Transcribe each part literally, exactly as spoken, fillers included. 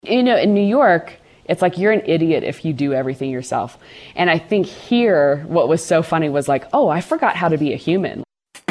You know, in New York, it's like you're an idiot if you do everything yourself. And I think here, what was so funny was like, oh, I forgot how to be a human.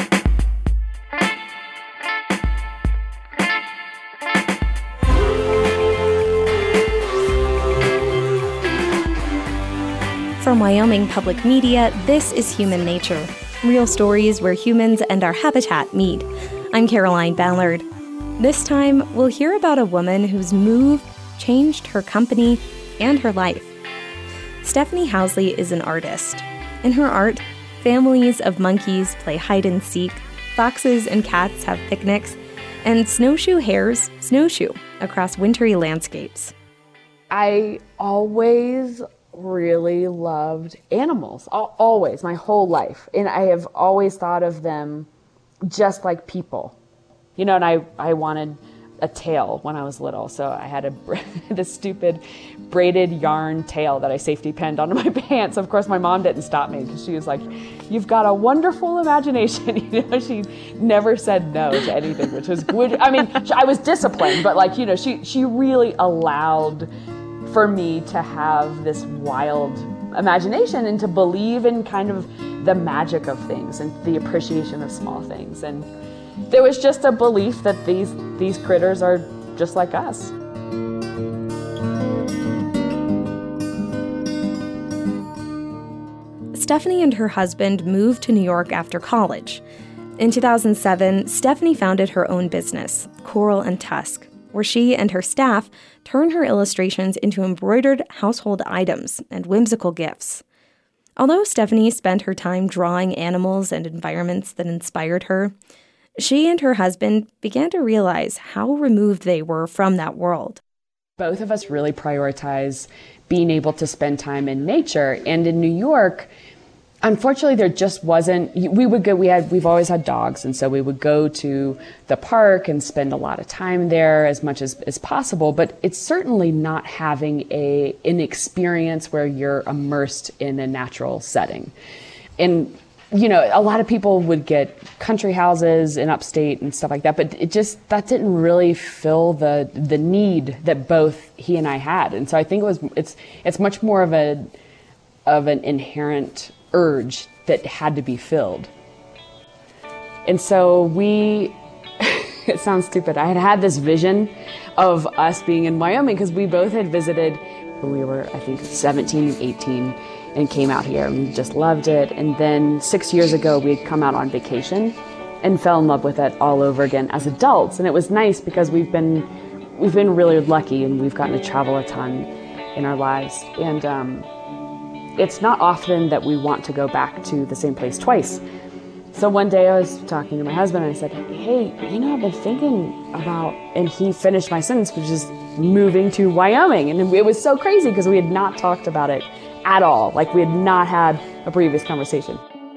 From Wyoming Public Media, this is Human Nature, real stories where humans and our habitat meet. I'm Caroline Ballard. This time, we'll hear about a woman whose move changed her company and her life. Stephanie Housley is an artist. In her art, families of monkeys play hide and seek, foxes and cats have picnics, and snowshoe hares snowshoe across wintry landscapes. I always really loved animals, always, my whole life. And I have always thought of them just like people. You know, and I, I wanted a tail when I was little, so I had a this stupid braided yarn tail that I safety pinned onto my pants. Of course, my mom didn't stop me because she was like, "You've got a wonderful imagination." You know, she never said no to anything, which was, which, I mean, I was disciplined, but like, you know, she she really allowed for me to have this wild imagination and to believe in kind of the magic of things and the appreciation of small things. And there was just a belief that these these critters are just like us. Stephanie and her husband moved to New York after college. In two thousand seven, Stephanie founded her own business, Coral and Tusk, where she and her staff turn her illustrations into embroidered household items and whimsical gifts. Although Stephanie spent her time drawing animals and environments that inspired her, she and her husband began to realize how removed they were from that world. Both of us really prioritize being able to spend time in nature. And in New York, unfortunately, there just wasn't, we would go, we had, we've always had dogs. And so we would go to the park and spend a lot of time there as much as, as possible. But it's certainly not having a, an experience where you're immersed in a natural setting. And you know, a lot of people would get country houses in upstate and stuff like that, but it just, that didn't really fill the the need that both he and I had. And so I think it was, it's it's much more of a of an inherent urge that had to be filled. And so we, it sounds stupid, I had had this vision of us being in Wyoming because we both had visited when we were, I think, seventeen and eighteen. And came out here and just loved it. And then six years ago, we had come out on vacation and fell in love with it all over again as adults. And it was nice because we've been we've been really lucky and we've gotten to travel a ton in our lives. And um, it's not often that we want to go back to the same place twice. So one day I was talking to my husband and I said, "Hey, you know, I've been thinking about," and he finished my sentence, which is moving to Wyoming. And it was so crazy because we had not talked about it at all. Like, we had not had a previous conversation.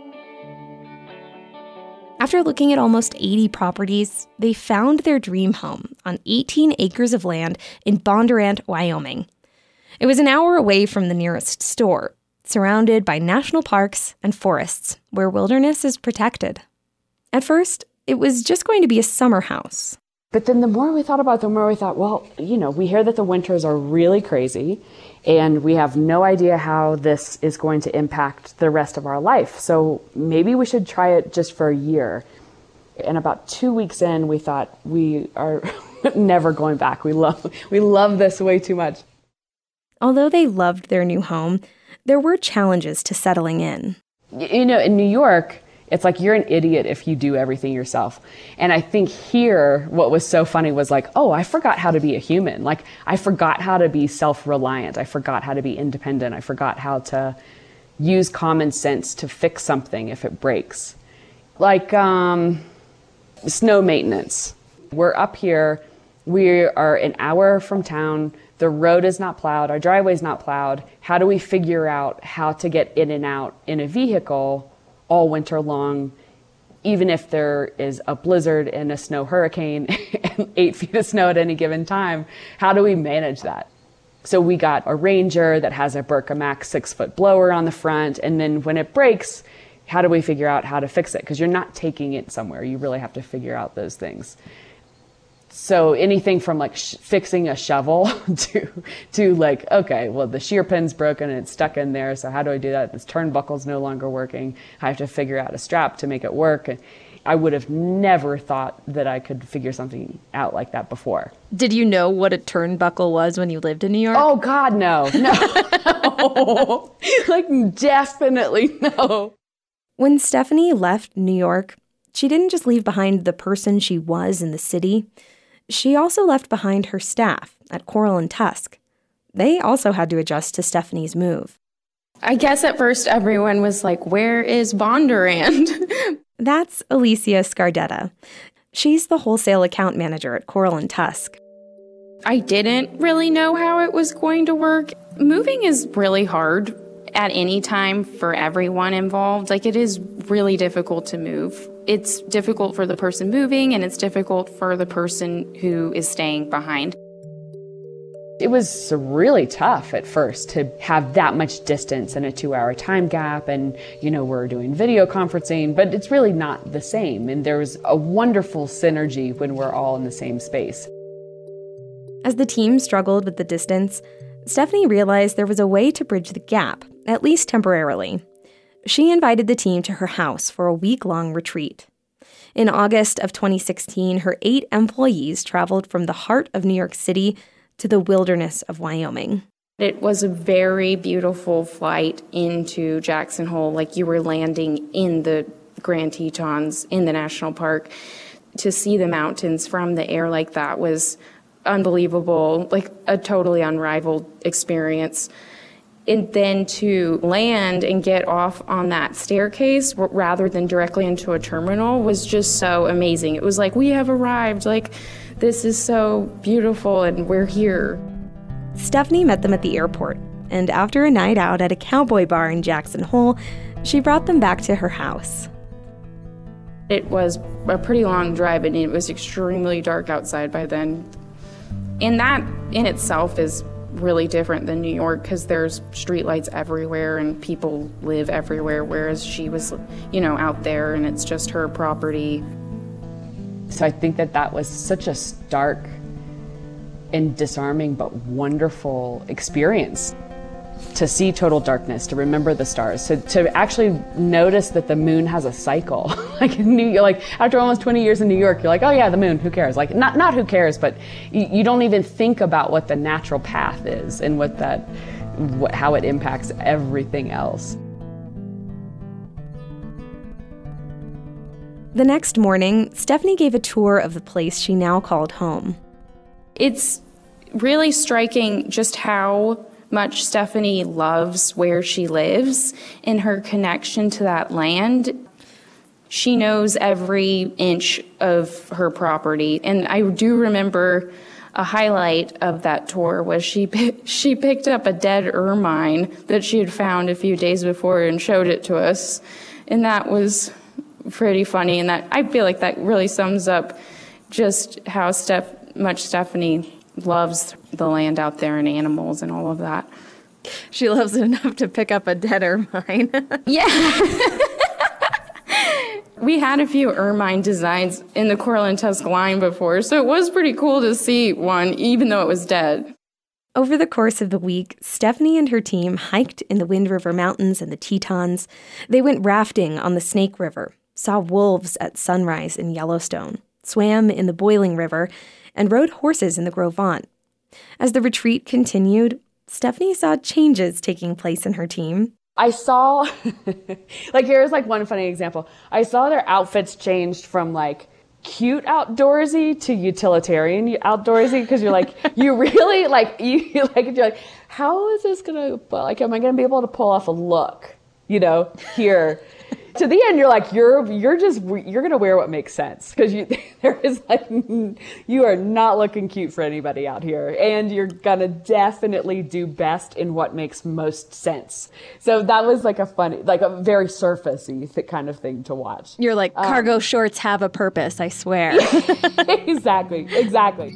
After looking at almost eighty properties, they found their dream home on eighteen acres of land in Bondurant, Wyoming. It was an hour away from the nearest store, surrounded by national parks and forests where wilderness is protected. At first, it was just going to be a summer house. But then the more we thought about it, the more we thought, well, you know, we hear that the winters are really crazy and we have no idea how this is going to impact the rest of our life. So maybe we should try it just for a year. And about two weeks in, we thought, we are never going back. We love, we love this way too much. Although they loved their new home, there were challenges to settling in. You know, in New York, it's like you're an idiot if you do everything yourself. And I think here, what was so funny was like, oh, I forgot how to be a human. Like, I forgot how to be self-reliant. I forgot how to be independent. I forgot how to use common sense to fix something if it breaks. Like um, snow maintenance. We're up here. We are an hour from town. The road is not plowed. Our driveway is not plowed. How do we figure out how to get in and out in a vehicle all winter long, even if there is a blizzard and a snow hurricane and eight feet of snow at any given time? How do we manage that? So we got a Ranger that has a Berkamax six-foot blower on the front, and then when it breaks, how do we figure out how to fix it? Because you're not taking it somewhere. You really have to figure out those things. So anything from like sh- fixing a shovel to, to like, okay, well, the shear pin's broken and it's stuck in there. So how do I do that? This turnbuckle's no longer working. I have to figure out a strap to make it work. And I would have never thought that I could figure something out like that before. Did you know what a turnbuckle was when you lived in New York? Oh, God, no. No. Like, definitely no. When Stephanie left New York, she didn't just leave behind the person she was in the city. She also left behind her staff at Coral and Tusk. They also had to adjust to Stephanie's move. I guess at first everyone was like, where is Bondurant? That's Alicia Scardetta. She's the wholesale account manager at Coral and Tusk. I didn't really know how it was going to work. Moving is really hard at any time for everyone involved. Like, it is really difficult to move. It's difficult for the person moving, and it's difficult for the person who is staying behind. It was really tough at first to have that much distance and a two-hour time gap, and, you know, we're doing video conferencing, but it's really not the same. And there was a wonderful synergy when we're all in the same space. As the team struggled with the distance, Stephanie realized there was a way to bridge the gap, at least temporarily. She invited the team to her house for a week-long retreat. In August of twenty sixteen, her eight employees traveled from the heart of New York City to the wilderness of Wyoming. It was a very beautiful flight into Jackson Hole, like you were landing in the Grand Tetons in the national park. To see the mountains from the air like that was unbelievable, like a totally unrivaled experience. And then to land and get off on that staircase rather than directly into a terminal was just so amazing. It was like, we have arrived, like, this is so beautiful and we're here. Stephanie met them at the airport, and after a night out at a cowboy bar in Jackson Hole, she brought them back to her house. It was a pretty long drive, and it was extremely dark outside by then. And that in itself is really different than New York, because there's streetlights everywhere and people live everywhere, whereas she was, you know, out there and it's just her property. So I think that that was such a stark and disarming but wonderful experience. To see total darkness, to remember the stars, to, to actually notice that the moon has a cycle. Like in New, like after almost twenty years in New York, you're like, oh yeah, the moon, who cares? Like not not who cares, but you, you don't even think about what the natural path is and what that, what, how it impacts everything else. The next morning, Stephanie gave a tour of the place she now called home. It's really striking just how much Stephanie loves where she lives and her connection to that land. She knows every inch of her property. And I do remember a highlight of that tour was she she picked up a dead ermine that she had found a few days before and showed it to us. And that was pretty funny. And that I feel like that really sums up just how Steph, much Stephanie loves the land out there and animals and all of that. She loves it enough to pick up a dead ermine. Yeah. We had a few ermine designs in the Coral and Tusk line before, so it was pretty cool to see one, even though it was dead. Over the course of the week, Stephanie and her team hiked in the Wind River Mountains and the Tetons. They went rafting on the Snake River, saw wolves at sunrise in Yellowstone, swam in the Boiling River, and rode horses in the Gros Ventre. As the retreat continued, Stephanie saw changes taking place in her team. I saw, like here's like one funny example. I saw their outfits changed from like cute outdoorsy to utilitarian outdoorsy, because you're like, you really like, you like, you're like, how is this gonna, like, am I gonna be able to pull off a look, you know, here? To the end, you're like, you're you're just, you're going to wear what makes sense, because you there is like, you are not looking cute for anybody out here, and you're going to definitely do best in what makes most sense. So that was like a funny, like a very surfacey kind of thing to watch. You're like, cargo um, shorts have a purpose, I swear. Exactly, exactly.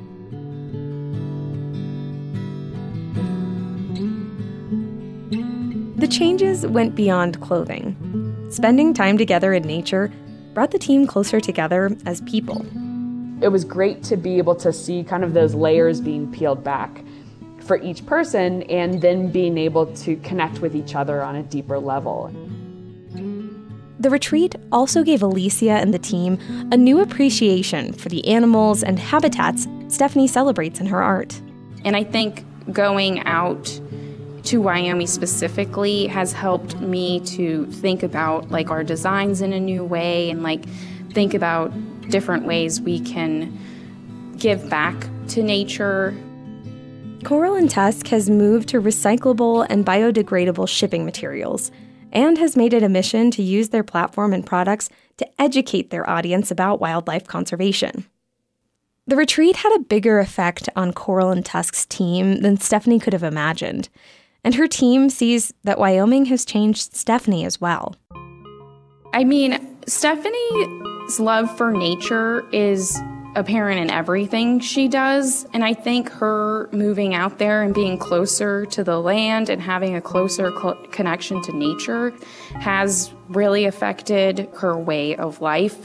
The changes went beyond clothing. Spending time together in nature brought the team closer together as people. it was great to be able to see kind of those layers being peeled back for each person, and then being able to connect with each other on a deeper level. The retreat also gave Alicia and the team a new appreciation for the animals and habitats Stephanie celebrates in her art. And I think going out to Wyoming specifically has helped me to think about like our designs in a new way, and like think about different ways we can give back to nature. Coral and Tusk has moved to recyclable and biodegradable shipping materials, and has made it a mission to use their platform and products to educate their audience about wildlife conservation. The retreat had a bigger effect on Coral and Tusk's team than Stephanie could have imagined, and her team sees that Wyoming has changed Stephanie as well. I mean, Stephanie's love for nature is apparent in everything she does, and I think her moving out there and being closer to the land and having a closer cl- connection to nature has really affected her way of life.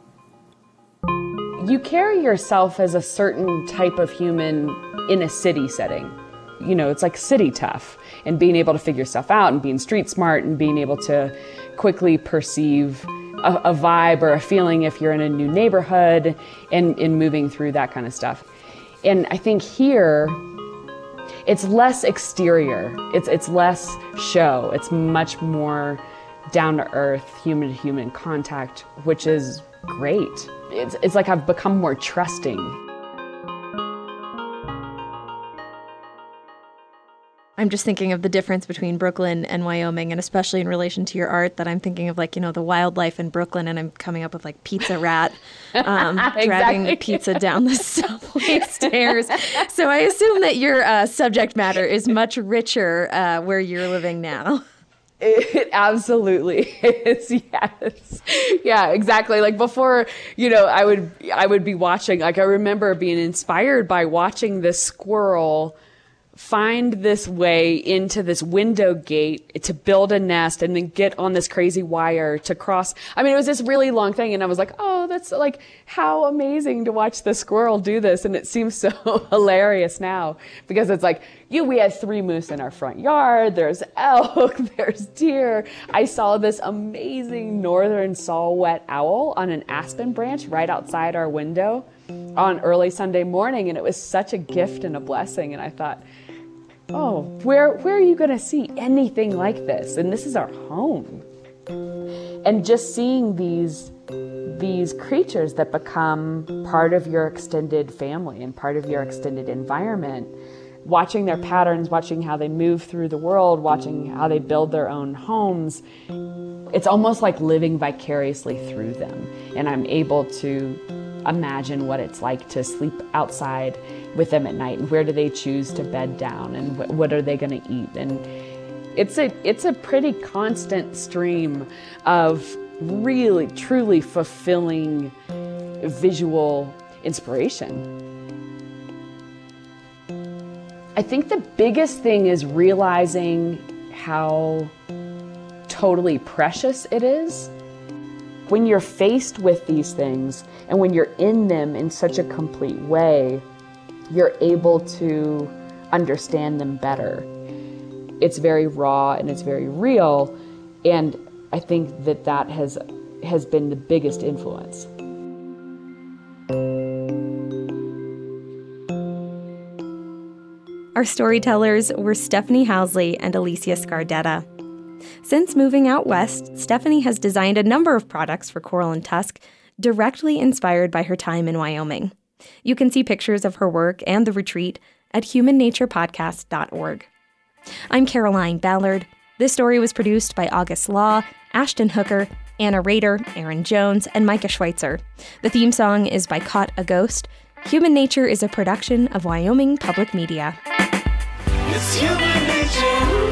You carry yourself as a certain type of human in a city setting. You know, it's like city tough, and being able to figure stuff out and being street smart and being able to quickly perceive A, a vibe or a feeling if you're in a new neighborhood, and in moving through that kind of stuff. And I think here, it's less exterior. It's it's less show. It's much more down to earth, human to human contact, which is great. It's it's like I've become more trusting. I'm just thinking of the difference between Brooklyn and Wyoming, and especially in relation to your art, that I'm thinking of, like, you know, the wildlife in Brooklyn, and I'm coming up with like Pizza Rat um, exactly. dragging the pizza down the subway stairs. So I assume that your uh, subject matter is much richer uh, where you're living now. It absolutely is, yes. Yeah, exactly. Like before, you know, I would I would be watching, like I remember being inspired by watching this squirrel find this way into this window gate to build a nest and then get on this crazy wire to cross. I mean, it was this really long thing, and I was like, oh, that's like, how amazing to watch the squirrel do this. And it seems so hilarious now, because it's like, you, we had three moose in our front yard. There's elk, there's deer. I saw this amazing northern saw-whet owl on an aspen branch right outside our window on early Sunday morning. And it was such a gift and a blessing. And I thought, oh, where where are you going to see anything like this? And this is our home. And just seeing these these creatures that become part of your extended family and part of your extended environment, watching their patterns, watching how they move through the world, watching how they build their own homes, it's almost like living vicariously through them. And I'm able to imagine what it's like to sleep outside with them at night, and where do they choose to bed down, and wh- what are they going to eat. And it's a it's a pretty constant stream of really truly fulfilling visual inspiration. I think the biggest thing is realizing how totally precious it is. When you're faced with these things, and when you're in them in such a complete way, you're able to understand them better. It's very raw and it's very real, and I think that that has has been the biggest influence. Our storytellers were Stephanie Housley and Alicia Scardetta. Since moving out west, Stephanie has designed a number of products for Coral and Tusk, directly inspired by her time in Wyoming. You can see pictures of her work and the retreat at human nature podcast dot org. I'm Caroline Ballard. This story was produced by August Law, Ashton Hooker, Anna Rader, Aaron Jones, and Micah Schweitzer. The theme song is by Caught a Ghost. Human Nature is a production of Wyoming Public Media. It's human nature.